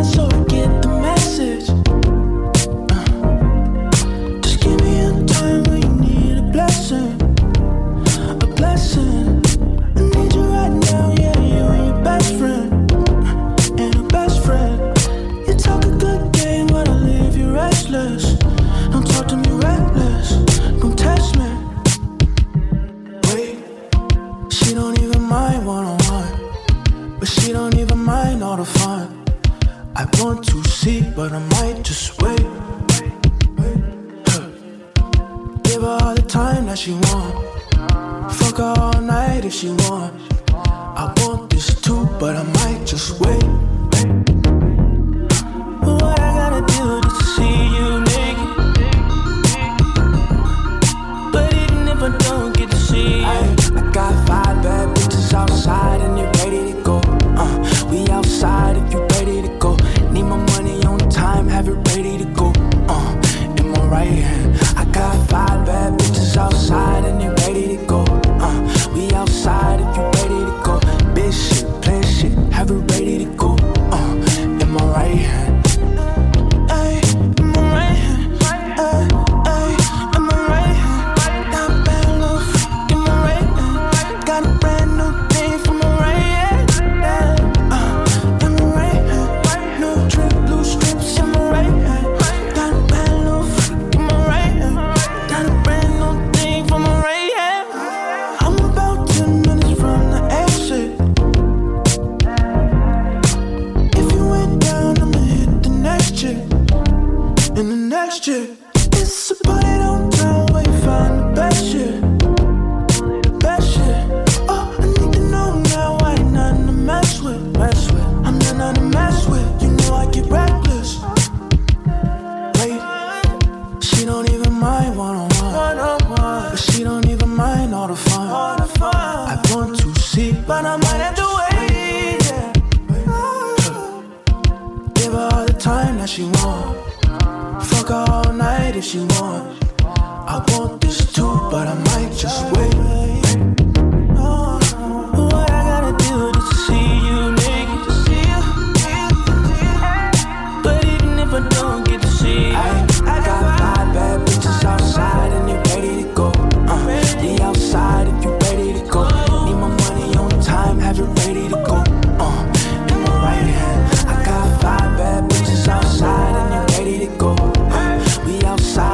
mind so I get the message. Just give me a time when you need a blessing. A blessing. I need you right now, yeah, you and your best friend. And a best friend. You talk a good game, but I leave you restless. Don't talk to me reckless. Don't test me. Wait, she don't even mind one-on-one, but she don't even mind all the fun. I want to see, but I might just wait. Give her all the time that she want. Fuck her all night if she want. I want this too, but I might just wait. What I gotta do just to see you naked? But even if I don't get to see you, I got 5 bad bitches outside and they're ready to go. We outside if you ready to go. Need my money on time, have it ready to go. In my right hand, I got 5 bad bitches outside and they're ready to go. We outside if you ready to go. Big shit, play shit, have it ready to go. In my right hand. It's a party downtown where you find the best shit. Best shit. Oh, I need to know now I ain't nothing to mess with. I'm not nothing to mess with. You know I get reckless. Wait, she don't even mind one-on-one, but she don't even mind all the fun. I want to see, but I might have to wait. Give her all the time that she want. Fuck her all night if she want. I want this too, but I might just wait. What I gotta do just to see you naked? But even if I don't get to see you, I got 5 bad bitches outside and they're ready to go. They outside if you ready to go. Need my money on time, have it ready to go. In my right hand, I got 5 bad bitches outside and they're ready to go. We outside